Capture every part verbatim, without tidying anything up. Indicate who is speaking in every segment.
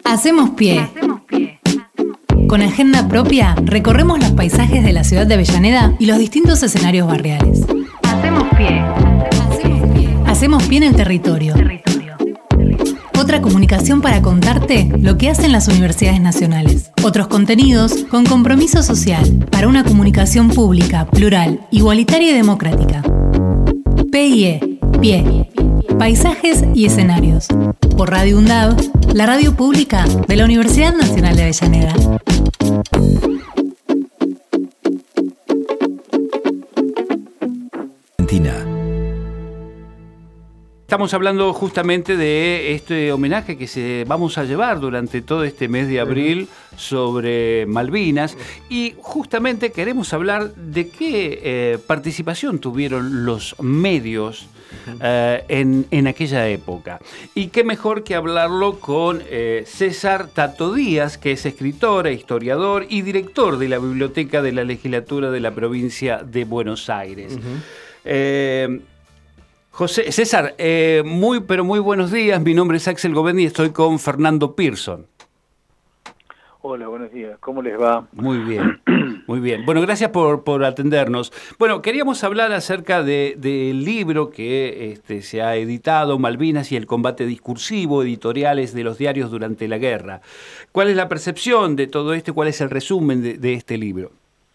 Speaker 1: Hacemos pie.
Speaker 2: Hacemos pie.
Speaker 1: Con agenda propia, recorremos los paisajes de la ciudad de Avellaneda y los distintos escenarios barriales.
Speaker 2: Hacemos pie.
Speaker 1: Hacemos pie. Hacemos pie en el territorio.
Speaker 2: Territorio.
Speaker 1: Otra comunicación para contarte lo que hacen las universidades nacionales. Otros contenidos con compromiso social para una comunicación pública, plural, igualitaria y democrática. P I E, Pie. Paisajes y escenarios. Por Radio UNDAV, la radio pública de la Universidad Nacional de Avellaneda.
Speaker 3: Argentina.
Speaker 4: Estamos hablando justamente de este homenaje que se vamos a llevar durante todo este mes de abril sobre Malvinas, y justamente queremos hablar de qué eh, participación tuvieron los medios eh, en, en aquella época. Y qué mejor que hablarlo con eh, César Tato Díaz, que es escritor, e historiador y director de la Biblioteca de la Legislatura de la Provincia de Buenos Aires. Uh-huh. eh, José, César, eh, muy pero muy buenos días. Mi nombre es Axel Govendi y estoy con Fernando Pearson.
Speaker 5: Hola, buenos días. ¿Cómo les va?
Speaker 4: Muy bien, muy bien. Bueno, gracias por, por atendernos. Bueno, queríamos hablar acerca de, del libro que este, se ha editado, Malvinas y el combate discursivo, editoriales de los diarios durante la guerra. ¿Cuál es la percepción de todo esto? ¿Cuál es el resumen de, de este libro?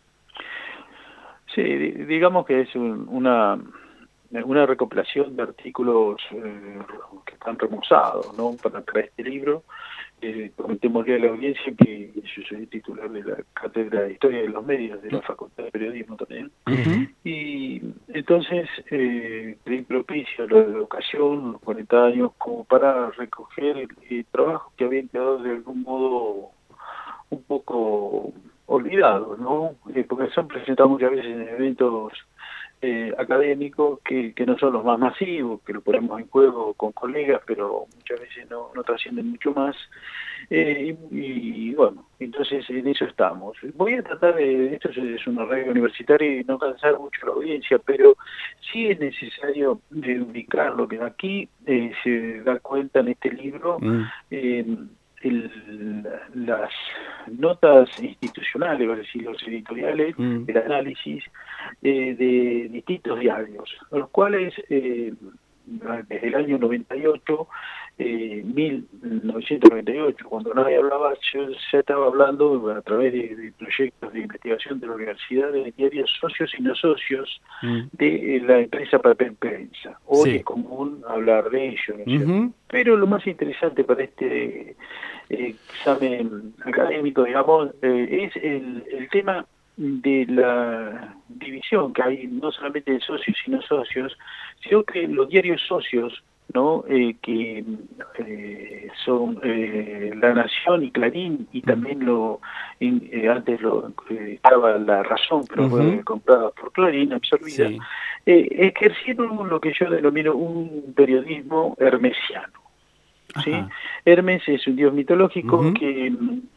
Speaker 5: Sí, digamos que es un, una... una recopilación de artículos eh, que están remozados, ¿no? Para, para este libro. Eh, comentémosle a la audiencia que yo soy titular de la Cátedra de Historia de los Medios de la Facultad de Periodismo también. Uh-huh. Y entonces eh, creí propicio la, la ocasión, los cuarenta años, como para recoger el, el trabajo que habían quedado de algún modo un poco olvidados, ¿no? Eh, porque son presentados muchas veces en eventos Eh, académicos que, que no son los más masivos, que lo ponemos en juego con colegas, pero muchas veces no, no trascienden mucho más. Eh, y, y bueno, entonces en eso estamos. Voy a tratar de, esto es una radio universitaria y no cansar mucho a la audiencia, pero sí es necesario de ubicar lo que aquí eh, se da cuenta en este libro. Mm. Eh, El, las notas institucionales, es decir, los editoriales, mm. el análisis eh, de distintos diarios, los cuales eh, desde el año noventa y ocho, eh, mil novecientos noventa y ocho, cuando nadie hablaba, yo ya estaba hablando a través de, de proyectos de investigación de la universidad, de diarios socios y no socios mm. de eh, la empresa Papel Prensa. Hoy sí. Es común hablar de ello, ¿no es cierto? Uh-huh. Pero lo más interesante para este eh, examen académico, digamos, eh, es el, el tema de la división que hay no solamente de socios y no socios, sino que los diarios socios, ¿no? Eh, que eh, son eh, La Nación y Clarín, y también lo eh, antes lo eh, estaba La Razón, pero fue uh-huh. comprada por Clarín, absorbida, sí. eh, ejercieron lo que yo denomino un periodismo hermesiano. ¿Sí? Hermes es un dios mitológico uh-huh. que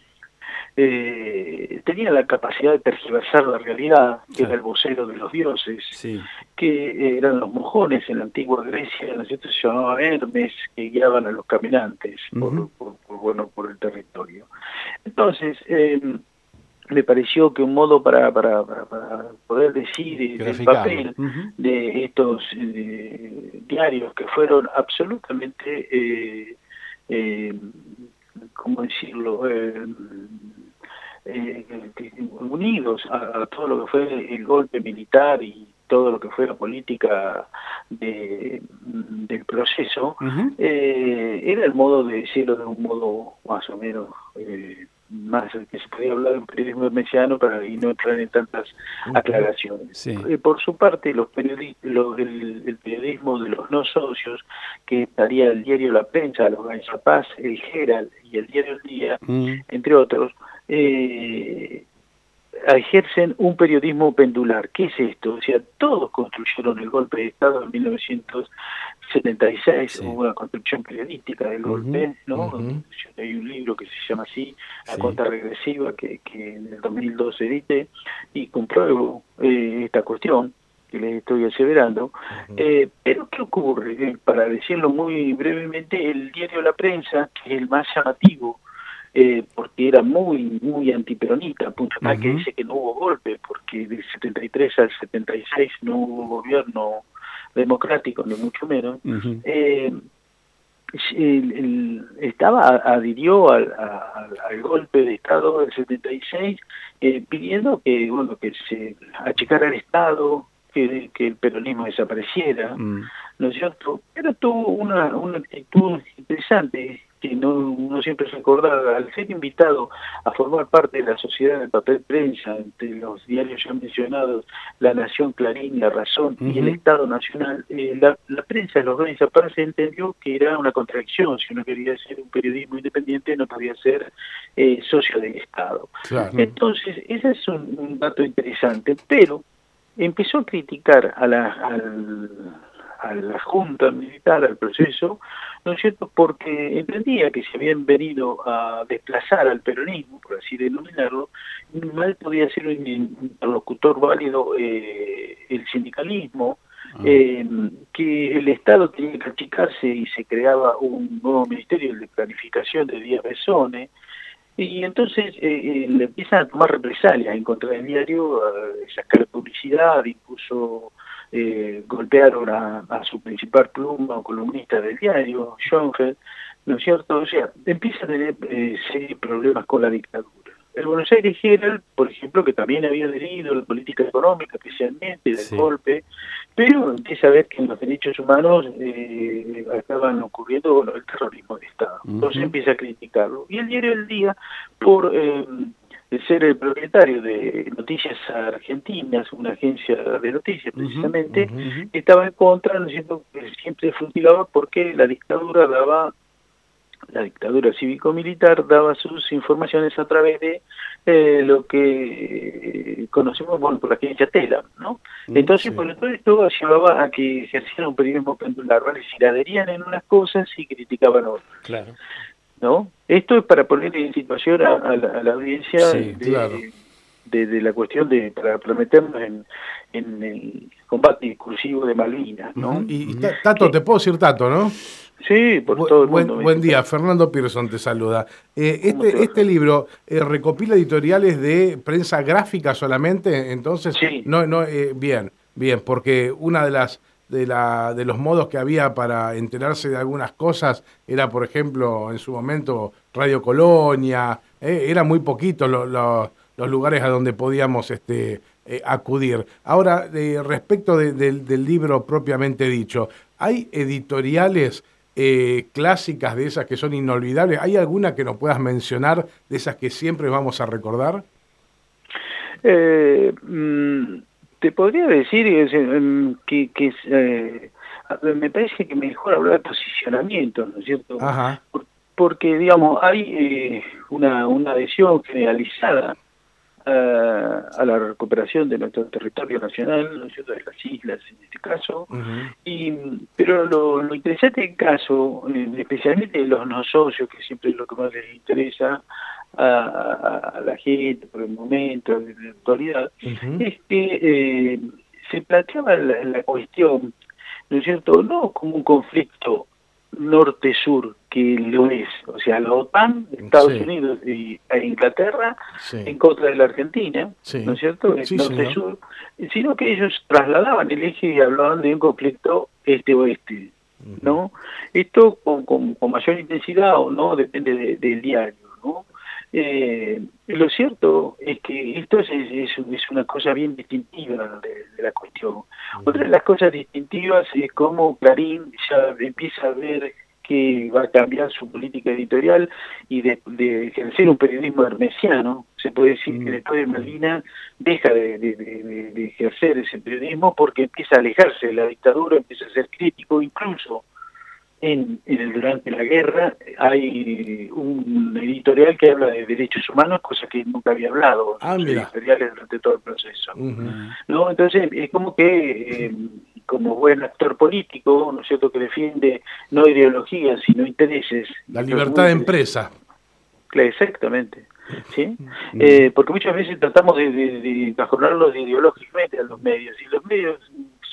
Speaker 5: eh, tenía la capacidad de tergiversar la realidad, que sí. era el vocero de los dioses, sí. que eh, eran los mojones en la antigua Grecia, ¿no es cierto? Se llamaban Hermes, que guiaban a los caminantes uh-huh. por, por, por, bueno, por el territorio. Entonces, eh, me pareció que un modo para, para, para, para poder decir el papel uh-huh. de estos eh, diarios que fueron absolutamente... Eh, Eh, ¿cómo decirlo? Eh, eh, unidos a, a todo lo que fue el golpe militar y todo lo que fue la política de, del proceso, uh-huh. eh, era el modo de decirlo de un modo más o menos eh, más que se podía hablar de un periodismo hermesiano para y no entrar en tantas uh-huh. aclaraciones. Sí. Eh, por su parte, los periodi- lo, el, el periodismo de los no socios, que estaría el diario La Prensa, los Ganchapaz, el Herald y el diario El Día, uh-huh. entre otros, eh, ejercen un periodismo pendular. ¿Qué es esto? O sea, todos construyeron el golpe de Estado en mil novecientos setenta y seis, sí. hubo una construcción periodística del uh-huh, golpe, ¿no? Uh-huh. Hay un libro que se llama así, La sí. cuenta regresiva, que, que en el dos mil dos edité, y compruebo eh, esta cuestión que les estoy aseverando. Uh-huh. Eh, pero ¿qué ocurre? Eh, para decirlo muy brevemente, el diario La Prensa, que es el más llamativo eh, porque era muy muy antiperonista, punto tal que
Speaker 4: Ujú.
Speaker 5: dice que no hubo golpe, porque del setenta y tres al setenta y seis no hubo gobierno democrático, ni mucho menos.
Speaker 4: Ujú.
Speaker 5: eh, el, el, estaba adhirió al, al, al golpe de Estado del setenta y seis, eh, pidiendo que bueno que se achicara el Estado, que, que el peronismo desapareciera,
Speaker 4: Mm.
Speaker 5: ¿no es cierto? Pero tuvo una, una actitud interesante que no, no siempre se acordaba. Al ser invitado a formar parte de la sociedad de papel prensa, entre los diarios ya mencionados, La Nación, Clarín, La Razón y el
Speaker 4: Ujú.
Speaker 5: Estado Nacional, eh, la, la prensa de los grandes aparece entendió que era una contradicción. Si uno quería hacer un periodismo independiente, no podía ser eh, socio del Estado.
Speaker 3: Claro.
Speaker 5: Entonces, ese es un, un dato interesante, pero empezó a criticar a la, al, a la junta militar, al proceso, ¿no es cierto?, porque entendía que si habían venido a desplazar al peronismo, por así denominarlo, mal podía ser un interlocutor válido eh, el sindicalismo,
Speaker 4: Ah.
Speaker 5: eh, que el Estado tenía que achicarse y se creaba un nuevo ministerio de planificación de Díaz Besone. Y entonces eh, eh, le empiezan a tomar represalias en contra del diario, a sacar publicidad, incluso eh, golpearon a, a su principal pluma o columnista del diario, Schoenfeld, ¿no es cierto? O sea, empieza a tener eh, serios problemas con la dictadura. El Buenos Aires Herald, por ejemplo, que también había adherido a la política económica, especialmente del
Speaker 4: Sí.
Speaker 5: golpe, pero empieza a ver que en los derechos humanos eh, acaban ocurriendo bueno, el terrorismo de Estado. Entonces
Speaker 4: Ujú.
Speaker 5: empieza a criticarlo. Y el diario El Día, por eh, ser el propietario de Noticias Argentinas, una agencia de noticias precisamente,
Speaker 3: Ujú,
Speaker 4: ujú.
Speaker 5: estaba en contra, ¿no es cierto?, siempre frutilaba porque la dictadura daba la dictadura cívico-militar daba sus informaciones a través de eh, lo que eh, conocemos bueno, por la agencia Telam, ¿no? Entonces,
Speaker 3: sí.
Speaker 5: por todo esto llevaba a que ejercieran un periodismo pendular, es decir, adherían en unas cosas y criticaban otras,
Speaker 4: Claro.
Speaker 5: ¿no? Esto es para poner en situación a, a, la, a la audiencia
Speaker 3: Sí,
Speaker 5: de,
Speaker 3: claro.
Speaker 5: de, de la cuestión de, para, para meternos en, en el combate discursivo de Malvinas, ¿no?
Speaker 4: Ujú.
Speaker 3: Y, y Ta- Tato, te puedo decir Tato, ¿no?
Speaker 5: Sí, por
Speaker 3: Bu-
Speaker 5: todo el
Speaker 3: buen,
Speaker 5: mundo. me
Speaker 3: buen
Speaker 5: dice,
Speaker 3: día, Fernando Pearson te saluda. Eh,
Speaker 5: ¿Cómo te
Speaker 3: este,
Speaker 5: va,
Speaker 3: este
Speaker 5: Fernando?
Speaker 3: libro eh, recopila editoriales de prensa gráfica solamente, entonces,
Speaker 5: Sí.
Speaker 3: no, no, eh, bien, bien, porque una de las de la de los modos que había para enterarse de algunas cosas era, por ejemplo, en su momento Radio Colonia, eh, era muy poquito lo- lo- los lugares a donde podíamos este eh, acudir. Ahora, eh, respecto de- del- del libro propiamente dicho, ¿hay editoriales Eh, clásicas de esas que son inolvidables? ¿Hay alguna que nos puedas mencionar de esas que siempre vamos a recordar?
Speaker 5: Eh, mm, te podría decir eh, em, que, que eh, me parece que mejor hablar de posicionamiento, ¿no es cierto?
Speaker 3: Ajá.
Speaker 5: Por- porque, digamos, hay eh, una, una adhesión generalizada a, a la recuperación de nuestro territorio nacional, ¿no es cierto?, de las islas en este caso.
Speaker 3: Ujú.
Speaker 5: Y, pero lo, lo interesante del caso, eh, especialmente de los no socios, que siempre es lo que más les interesa a, a, a la gente por el momento, de la actualidad,
Speaker 3: Ujú.
Speaker 5: es que eh, se planteaba la, la cuestión, ¿no es cierto?, no como un conflicto norte-sur, que lo es, o sea, la OTAN, Estados
Speaker 3: Sí.
Speaker 5: Unidos y, e Inglaterra
Speaker 3: Sí.
Speaker 5: en contra de la Argentina,
Speaker 3: Sí.
Speaker 5: ¿no es cierto?, el
Speaker 3: Sí,
Speaker 5: norte-sur, sino que ellos trasladaban el eje y hablaban de un conflicto este-oeste, ¿no? Esto con, con, con mayor intensidad o no, depende de, del diario, ¿no? Eh, lo cierto es que esto es, es, es una cosa bien distintiva de, de la cuestión. Otra de las cosas distintivas es cómo Clarín ya empieza a ver que va a cambiar su política editorial y de, de ejercer un periodismo hermesiano. Se puede decir que después de Malvinas deja de, de, de, de ejercer ese periodismo porque empieza a alejarse de la dictadura, empieza a ser crítico, incluso en, en el, durante la guerra hay un editorial que habla de derechos humanos, cosa que nunca había hablado
Speaker 3: Ah,
Speaker 5: en los
Speaker 3: mira.
Speaker 5: editoriales durante todo el proceso.
Speaker 3: Ujú.
Speaker 5: ¿No? Entonces es como que eh, como buen actor político, ¿no es cierto?, que defiende no ideologías sino intereses.
Speaker 3: La
Speaker 5: Esto es
Speaker 3: libertad
Speaker 5: muy
Speaker 3: de
Speaker 5: interesante.
Speaker 3: empresa.
Speaker 5: Claro, exactamente, ¿sí? Eh, porque muchas veces tratamos de, de, de encajonarlos ideológicamente a los medios, y los medios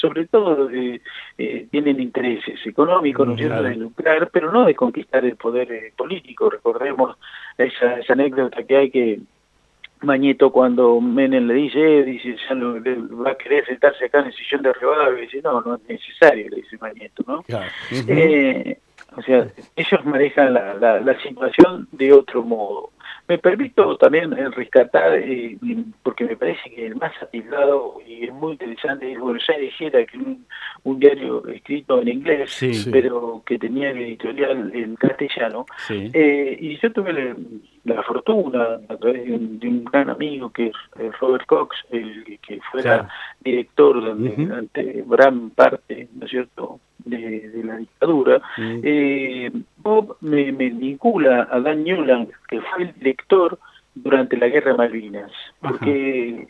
Speaker 5: sobre todo eh, eh, tienen intereses económicos, ¿no es cierto?, de lucrar, pero no de conquistar el poder eh, político. Recordemos esa, esa anécdota que hay que Mañeto, cuando Menem le dice, eh, dice, ya no, le, va a querer sentarse acá en el sillón de Rivadavia, y dice, no, no es necesario, le dice Mañeto, ¿no?
Speaker 3: Claro. Uh-huh.
Speaker 5: eh, o sea, ellos manejan la, la, la situación de otro modo. Me permito también rescatar, eh, porque me parece que el más atildado y es muy interesante es Buenos Aires Herald, que es un, un diario escrito en inglés,
Speaker 4: sí, sí.
Speaker 5: pero que tenía el editorial en castellano. Sí. Eh, y yo tuve la, la fortuna, a través de un, de un gran amigo que es Robert Cox, el que fuera claro. director durante, uh-huh. durante gran parte, ¿no es cierto?, de, de la dictadura. Uh-huh. eh, Bob me, me vincula a Dan Newland, que fue el director durante la Guerra de Malvinas, porque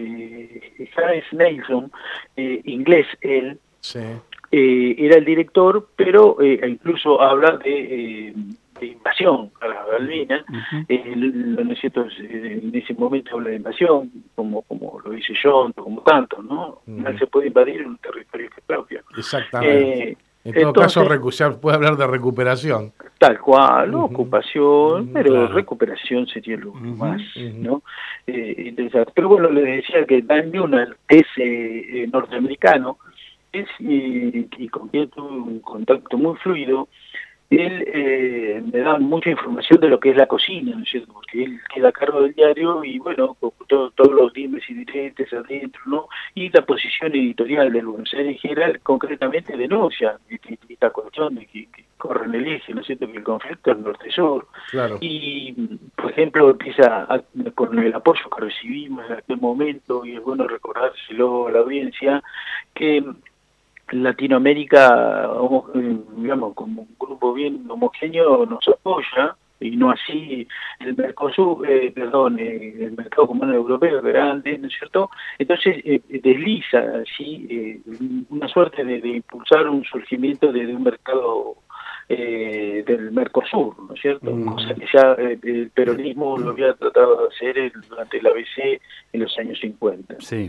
Speaker 5: eh, James Nelson, eh, inglés él, sí. eh, era el director, pero eh, incluso habla de, eh, de invasión a las Malvinas. Uh-huh. eh, ¿no es cierto? En ese momento habla de invasión, como como lo dice John, como tanto, ¿no? Uh-huh. No se puede invadir un territorio que es propio.
Speaker 3: Exactamente. Eh, En todo Entonces, caso, recu- puede hablar de recuperación.
Speaker 5: Tal cual, uh-huh. ocupación, uh-huh, pero claro. recuperación sería lo uh-huh, más, uh-huh. ¿no? Eh, interesante. Pero bueno, le decía que Dan Newland es eh, norteamericano, es, y, y con quien tuve un contacto muy fluido. Él eh, me da mucha información de lo que es la cocina, ¿no es cierto? Porque él queda a cargo del diario y, bueno, todo, todos los dimes y diretes adentro, ¿no? Y la posición editorial del Buenos Aires Herald concretamente denuncia esta cuestión de que, que corren el eje, ¿no es cierto?, que el conflicto es norte-sur. Claro. Y, por ejemplo, empieza a, con el apoyo que recibimos en aquel momento, y es bueno recordárselo a la audiencia, que Latinoamérica, digamos, como un grupo bien homogéneo, nos apoya, y no así el Mercosur, eh, perdón, eh, el mercado común europeo, que era antes, ¿no es cierto? Entonces eh, desliza así eh, una suerte de, de impulsar un surgimiento de, de un mercado eh, del Mercosur, ¿no es cierto? Mm. Cosa que ya eh, el peronismo lo había tratado de hacer el, durante el A B C en los años cincuenta.
Speaker 4: Sí.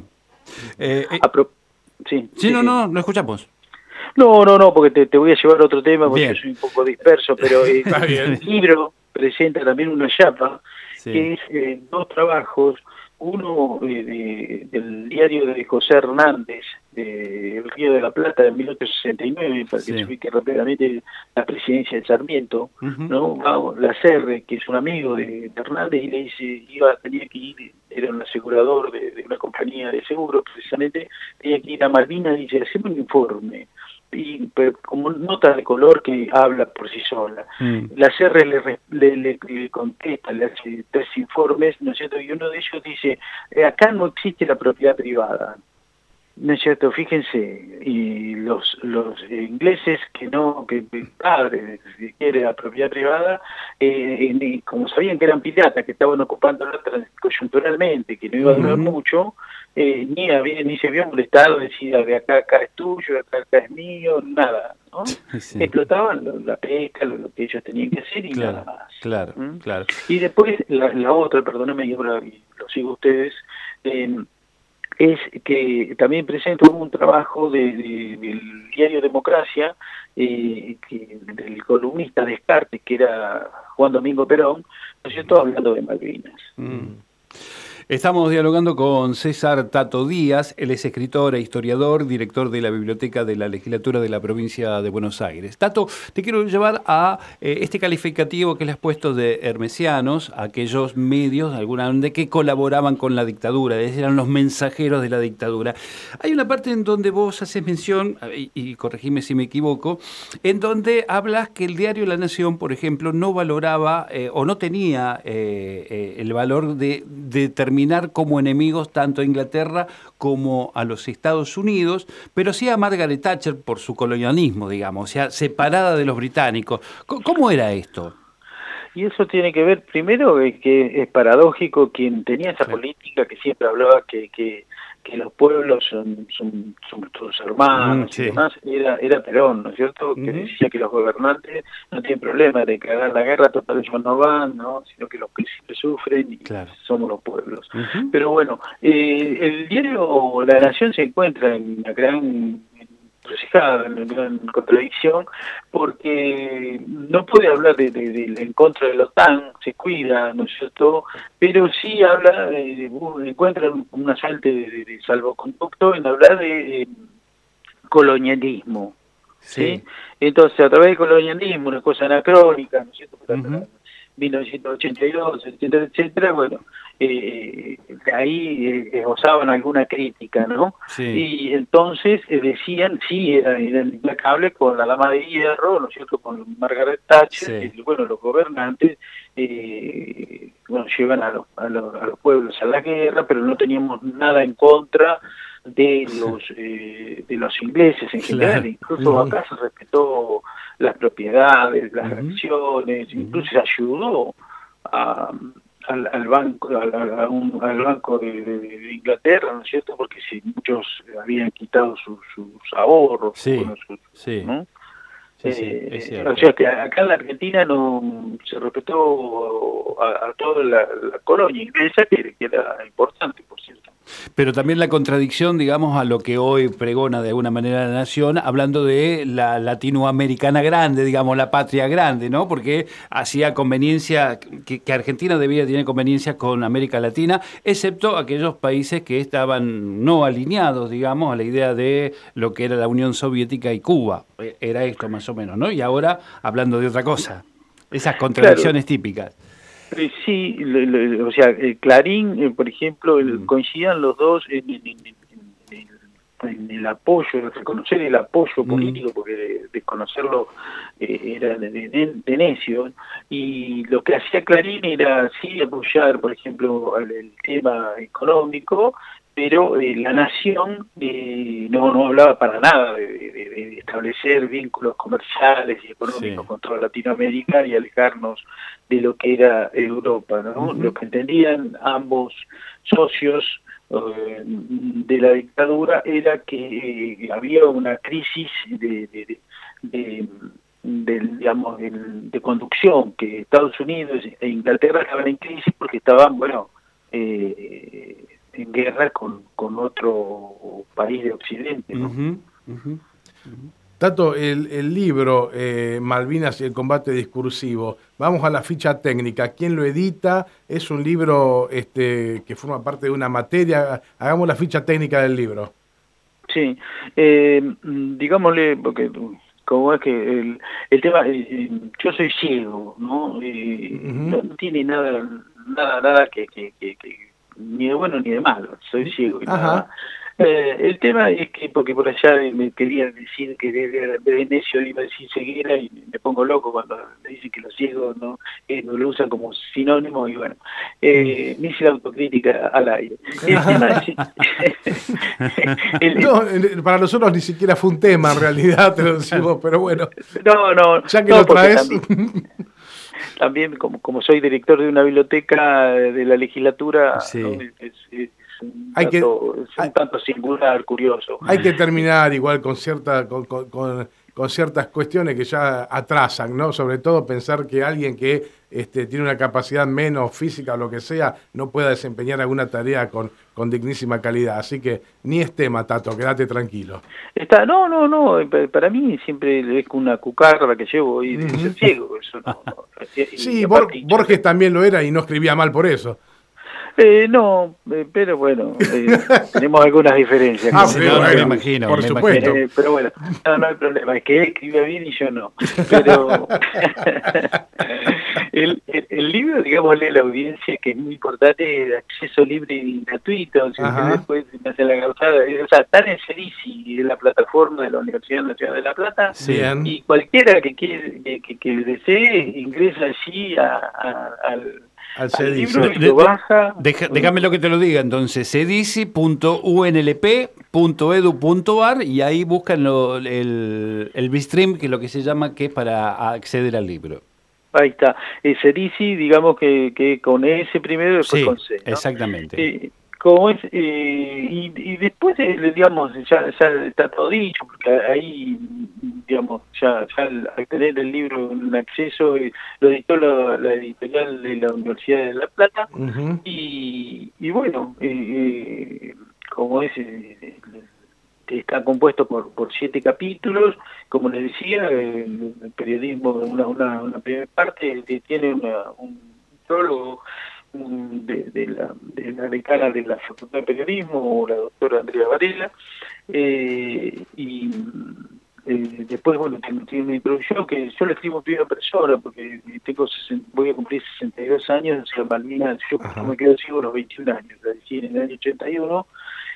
Speaker 4: Eh, eh...
Speaker 5: A pro- Sí,
Speaker 4: sí, sí, no, no, lo escuchamos.
Speaker 5: No, no, no, porque te, te voy a llevar a otro tema, porque bien. Yo soy un poco disperso, pero eh, el libro presenta también una chapa, sí. que es eh, dos trabajos, uno eh, de, del diario de José Hernández, de El Río de la Plata, de mil novecientos sesenta y nueve, para sí. que se ubique rápidamente la presidencia de Sarmiento, uh-huh. ¿no? Vamos, la Serre, que es un amigo de, de Hernández, y le dice, iba, tenía que ir, era un asegurador de, de una compañía de seguros, precisamente, tenía que ir a Malvinas, y dice, haceme un informe, y pero, como nota de color que habla por sí sola. Mm. La C R le, le, le, le contesta, le hace tres informes, ¿no es cierto? Y uno de ellos dice, eh, acá no existe la propiedad privada, ¿no es cierto? Fíjense, y los los ingleses que no, que padre si quiere la propiedad privada, eh, eh, como sabían que eran piratas, que estaban ocupando la coyunturalmente, que no iba a durar uh-huh. mucho, eh, ni había, ni se había molestado, decía de acá acá es tuyo, de acá acá es mío, nada, ¿no? Sí. Explotaban lo, la pesca, lo, lo que ellos tenían que hacer y
Speaker 4: claro,
Speaker 5: nada más.
Speaker 4: Claro, ¿Mm? claro.
Speaker 5: Y después la, la otra, perdóname, y ahora lo sigo ustedes, eh, es que también presento un trabajo de, de, del diario Democracia, eh, que, del columnista Descartes, que era Juan Domingo Perón, ¿no es cierto?, hablando de Malvinas.
Speaker 4: Mm. Estamos dialogando con César Tato Díaz, él es escritor e historiador, director de la Biblioteca de la Legislatura de la Provincia de Buenos Aires. Tato, te quiero llevar a eh, este calificativo que le has puesto de hermesianos, aquellos medios, alguna de que colaboraban con la dictadura, es decir, eran los mensajeros de la dictadura. Hay una parte en donde vos haces mención, y, y corregime si me equivoco, en donde hablas que el diario La Nación, por ejemplo, no valoraba eh, o no tenía eh, eh, el valor de determinar como enemigos tanto a Inglaterra como a los Estados Unidos, pero sí a Margaret Thatcher por su colonialismo, digamos, o sea, separada de los británicos. ¿Cómo era esto?
Speaker 5: Y eso tiene que ver, primero, eh, que es paradójico quien tenía esa
Speaker 4: Sí.
Speaker 5: política que siempre hablaba que, que, que los pueblos son, son, somos todos hermanos
Speaker 4: Mm, sí.
Speaker 5: y demás, era, era Perón, ¿no es cierto? Que
Speaker 4: Ujú.
Speaker 5: decía que los gobernantes no tienen problema de cagar la guerra, total ellos no van, ¿no? Sino que los que siempre sufren y
Speaker 4: Claro.
Speaker 5: somos los pueblos.
Speaker 4: Ujú.
Speaker 5: Pero bueno, eh, el diario La Nación se encuentra en una gran encrucijada, en una gran contradicción, porque no puede hablar de, de, de- en contra de la OTAN, se cuida, ¿no es cierto? Pero sí habla, de, de- encuentra una suerte de, de- de salvoconducto en hablar de eh, colonialismo. ¿sí?
Speaker 4: Sí.
Speaker 5: Entonces, a través del colonialismo, una cosa anacrónica, ¿no es cierto? Para-
Speaker 4: Ujú.
Speaker 5: mil novecientos ochenta y dos, etcétera, etcétera, bueno, eh, ahí eh, esbozaban alguna crítica, ¿no?
Speaker 4: Sí.
Speaker 5: Y entonces eh, decían, sí, era, era implacable con la dama de hierro, ¿no es cierto?, con Margaret Thatcher,
Speaker 4: Sí.
Speaker 5: y bueno, los gobernantes, eh, bueno, llevan a los, a, los, a los pueblos a la guerra, pero no teníamos nada en contra de los eh, de los ingleses en
Speaker 4: Claro.
Speaker 5: general, incluso acá se respetó las propiedades, las
Speaker 4: Ujú.
Speaker 5: acciones, incluso se ayudó a, al, al banco al, a un- al banco de, de- de Inglaterra, ¿no es cierto? Porque si muchos habían quitado sus, sus ahorros,
Speaker 4: Sí,
Speaker 5: bueno, sus-
Speaker 4: sí.
Speaker 5: ¿no?
Speaker 4: Sí, sí,
Speaker 5: Eh,
Speaker 4: es cierto.
Speaker 5: o sea que acá en la Argentina no se respetó a, a toda la, la colonia inglesa, que, que era importante, por cierto.
Speaker 4: Pero también la contradicción, digamos, a lo que hoy pregona de alguna manera la nación, hablando de la latinoamericana grande, digamos, la patria grande, ¿no? Porque hacía conveniencia, que, que Argentina debía tener conveniencia con América Latina, excepto aquellos países que estaban no alineados, digamos, a la idea de lo que era la Unión Soviética y Cuba. Era esto más o menos, ¿no? Y ahora hablando de otra cosa. Esas contradicciones típicas.
Speaker 5: Eh, Sí, le- le- o sea, el Clarín, eh, por ejemplo, el-
Speaker 4: Mm.
Speaker 5: coincidían los dos en, en- en- en- en el apoyo, en reconocer el apoyo
Speaker 4: Mm.
Speaker 5: político, porque desconocerlo eh, era de, de- de necio, y lo que hacía Clarín era sí apoyar, por ejemplo, el, el tema económico, pero eh, la nación eh, no, no hablaba para nada de, de- de establecer vínculos comerciales y económicos
Speaker 4: Sí.
Speaker 5: con toda Latinoamérica y alejarnos de lo que era Europa, ¿no?
Speaker 4: Ujú.
Speaker 5: Lo que entendían ambos socios eh, de la dictadura era que eh, había una crisis de, de, de, de- del, digamos, del- de conducción, que Estados Unidos e Inglaterra estaban en crisis porque estaban, bueno, eh, en guerra con, con otro país de Occidente, ¿no?
Speaker 4: Ujú, ujú.
Speaker 3: Tato, el, el libro eh, Malvinas y el combate discursivo, vamos a la ficha técnica. ¿Quién lo edita? ¿Es un libro este, que forma parte de una materia? Hagamos la ficha técnica del libro.
Speaker 5: Sí, eh, mm, digámosle, porque como es que el, el tema, eh, eh, yo soy ciego, ¿no? Eh,
Speaker 3: Ujú.
Speaker 5: no, no tiene nada, nada, nada que, que, que, que ni de bueno ni de malo, soy ciego y
Speaker 3: Ajá.
Speaker 5: nada. Eh, el tema es que, porque por allá me querían decir que de, de, de necio iba a decir ceguera y me pongo loco cuando me dicen que los ciegos no, eh, no lo usan como sinónimo y bueno, eh, me hice la autocrítica al aire. El tema es, el-
Speaker 3: No, eh, para nosotros ni siquiera fue un tema en realidad, te lo decimos, pero bueno,
Speaker 5: no, no,
Speaker 3: ya que
Speaker 5: no,
Speaker 3: lo
Speaker 5: porque
Speaker 3: traes.
Speaker 5: También, también como, como soy director de una biblioteca de la legislatura,
Speaker 4: Sí.
Speaker 5: ¿no? es, es- es un
Speaker 3: Hay que-
Speaker 5: tanto, es un
Speaker 3: hay-
Speaker 5: tanto singular, curioso.
Speaker 3: Hay que terminar igual con cierta con, con- con- con ciertas cuestiones que ya atrasan, ¿no? Sobre todo pensar que alguien que este, tiene una capacidad menos física o lo que sea, no pueda desempeñar alguna tarea con, con dignísima calidad. Así que ni es tema, Tato, quédate tranquilo.
Speaker 5: Está, no, no, no, pa- para mí siempre es una cucarra que llevo y de ser ciego, eso no. no. Y-
Speaker 3: Sí,
Speaker 5: y
Speaker 3: Bor-
Speaker 5: aparte,
Speaker 3: Borges también lo era y no escribía mal por eso.
Speaker 5: Eh, no, eh, pero bueno, eh, tenemos algunas diferencias.
Speaker 3: Ah,
Speaker 5: con-
Speaker 3: pero
Speaker 4: no,
Speaker 3: bueno,
Speaker 4: me imagino,
Speaker 3: por
Speaker 4: me
Speaker 3: supuesto.
Speaker 5: Eh, pero bueno, no, no hay problema, es que él escribe bien y yo no. Pero el, el, el libro, digámosle a la audiencia, que es muy importante, es de acceso libre y gratuito. Si
Speaker 3: Ajá.
Speaker 5: usted después me hace la causada, o sea, está en Cerici, en la plataforma de la Universidad Nacional de La Plata.
Speaker 4: Sí.
Speaker 3: Bien.
Speaker 5: Y cualquiera que quiere, que, que, que desee, ingresa allí a, a- al,
Speaker 3: Al
Speaker 5: al
Speaker 3: Cedici.
Speaker 5: libro y
Speaker 4: De-
Speaker 5: lo
Speaker 4: de-
Speaker 5: baja.
Speaker 4: Deja- déjame lo que te lo diga, entonces, cedici punto u n l p punto edu punto a r y ahí buscan lo- el, el Bistream, que es lo que se llama, que es para acceder al libro.
Speaker 5: ahí está. Eh, Cerici, digamos que, que con S primero y después
Speaker 4: Sí,
Speaker 5: con C, ¿no?
Speaker 4: exactamente.
Speaker 5: Eh, como es, eh, y, y después, eh, digamos, ya, ya está todo dicho, porque ahí, digamos, ya, ya al, al tener el libro en acceso, eh, lo editó la, la editorial de la Universidad de La Plata,
Speaker 3: Ujú.
Speaker 5: y, y bueno, eh, eh, como es, eh, está compuesto por, por siete capítulos, como les decía, eh, el periodismo, una, una, una primera parte, que tiene una, un prólogo, De, de, la, de la decana de la Facultad de Periodismo, la doctora Andrea Varela, eh, y eh, después, bueno, tiene una introducción que yo la escribo en primera persona, porque tengo voy a cumplir sesenta y dos años, o sea, Malvinas, yo
Speaker 3: Ajá.
Speaker 5: me quedo ciego a los veintiún años, la decí en el año ochenta y uno,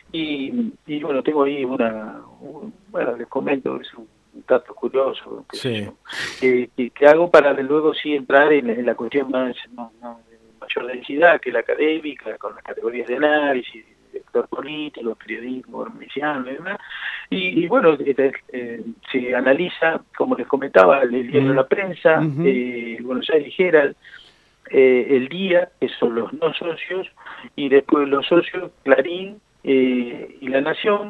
Speaker 5: y, y bueno, tengo ahí una, un, bueno, les comento, es un dato curioso que,
Speaker 3: Sí.
Speaker 5: que, que, que hago para de luego sí entrar en, en la cuestión más, más, más mayor densidad, que la académica, con las categorías de análisis, lector político, periodismo, mesiano y demás. Y, y bueno, eh, eh, se analiza, como les comentaba, el diario La Prensa,
Speaker 4: Uh-huh.
Speaker 5: eh, Buenos Aires Herald, eh, El Día, que son los no socios, y después los socios, Clarín eh, y La Nación.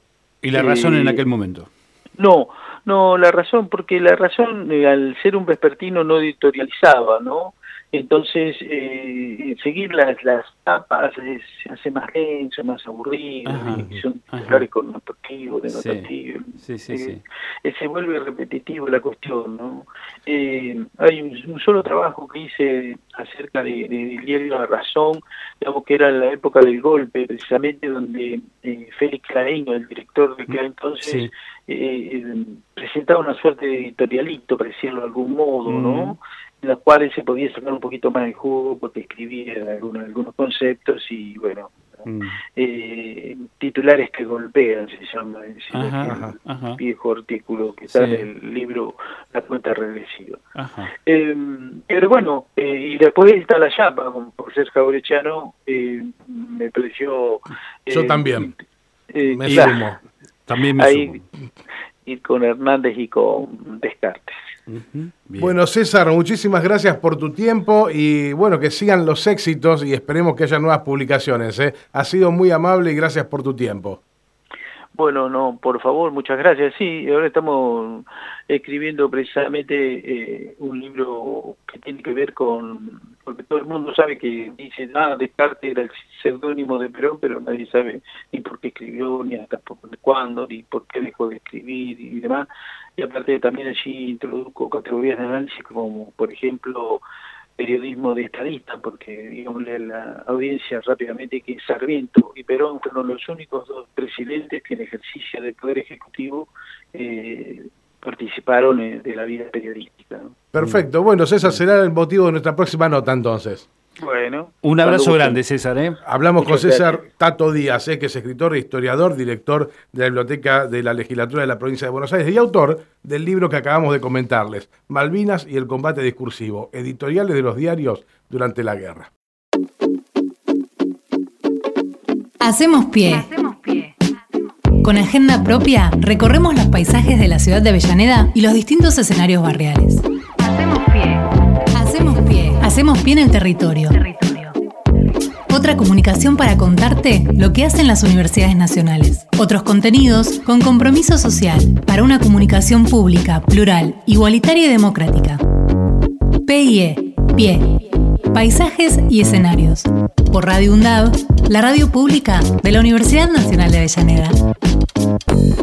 Speaker 4: Y La Razón
Speaker 5: eh,
Speaker 4: en aquel momento.
Speaker 5: No, no, La Razón, porque La Razón, eh, al ser un vespertino, no editorializaba, ¿no? Entonces, eh, seguir las, las tapas eh, se hace más denso, más aburrido,
Speaker 4: Ajá,
Speaker 5: y son
Speaker 4: ajá.
Speaker 5: titulares connotativos,
Speaker 4: Sí,
Speaker 5: denotativos.
Speaker 4: sí, sí,
Speaker 5: eh,
Speaker 4: sí.
Speaker 5: eh, se vuelve repetitivo la cuestión, ¿no? Eh, hay un, un solo trabajo que hice acerca de, de, del diario La Razón, digamos que era en la época del golpe, precisamente donde eh, Félix Clareño, el director de aquel entonces,
Speaker 4: Sí.
Speaker 5: eh, eh, presentaba una suerte de editorialito, para decirlo de algún modo, ¿no?
Speaker 4: Mm.
Speaker 5: En las cuales se podía sacar un poquito más de jugo porque escribía algunos, algunos conceptos y bueno,
Speaker 4: Mm.
Speaker 5: eh, titulares que golpean se llama ese
Speaker 4: Ajá,
Speaker 5: el
Speaker 4: ajá, ajá.
Speaker 5: viejo artículo que está
Speaker 4: Sí.
Speaker 5: en el libro La cuenta regresiva.
Speaker 4: Ajá.
Speaker 5: Eh, pero bueno, eh, y después está La Chapa, como por ser jaurechano, eh, me pareció...
Speaker 3: Yo
Speaker 5: eh,
Speaker 3: también.
Speaker 5: eh,
Speaker 3: Me
Speaker 5: claro,
Speaker 3: sumo.
Speaker 4: También me
Speaker 5: ahí,
Speaker 4: sumo.
Speaker 5: ir con Hernández y con Descartes.
Speaker 4: Ujú, bien.
Speaker 3: Bueno, César, muchísimas gracias por tu tiempo y bueno, que sigan los éxitos y esperemos que haya nuevas publicaciones. ¿eh? Ha sido muy amable y gracias por tu tiempo.
Speaker 5: Bueno, no, por favor, muchas gracias. Sí, ahora estamos escribiendo precisamente eh, un libro que tiene que ver con, porque todo el mundo sabe que dice, ah, Descartes era el seudónimo de Perón, pero nadie sabe ni por qué escribió, ni hasta por cuándo, ni por qué dejó de escribir y demás. Y aparte también allí introduzco categorías de análisis como, por ejemplo, periodismo de estadista, porque digámosle a la audiencia rápidamente que Sarmiento y Perón fueron los únicos dos presidentes que en ejercicio del Poder Ejecutivo eh, participaron eh, de la vida periodística, ¿no?
Speaker 3: Perfecto. Bueno, César, será el motivo de nuestra próxima nota entonces.
Speaker 5: Bueno.
Speaker 4: Un abrazo
Speaker 5: cuando
Speaker 4: grande,
Speaker 5: gusten.
Speaker 4: César. ¿eh?
Speaker 3: Hablamos con
Speaker 5: Muchas
Speaker 3: César
Speaker 5: gracias.
Speaker 3: Tato Díaz, eh, que es escritor e historiador, director de la Biblioteca de la Legislatura de la Provincia de Buenos Aires y autor del libro que acabamos de comentarles, Malvinas y el combate discursivo, editoriales de los diarios durante la guerra.
Speaker 1: Hacemos pie.
Speaker 2: Hacemos pie.
Speaker 1: Con agenda propia, recorremos los paisajes de la ciudad de Avellaneda y los distintos escenarios barriales.
Speaker 2: Hacemos pie.
Speaker 1: Hacemos pie. Hacemos pie en el territorio.
Speaker 2: Territorio.
Speaker 1: Otra comunicación para contarte lo que hacen las universidades nacionales. Otros contenidos con compromiso social para una comunicación pública, plural, igualitaria y democrática. P I E, Pie. Paisajes y escenarios. Por Radio UNDAV, la radio pública de la Universidad Nacional de Avellaneda.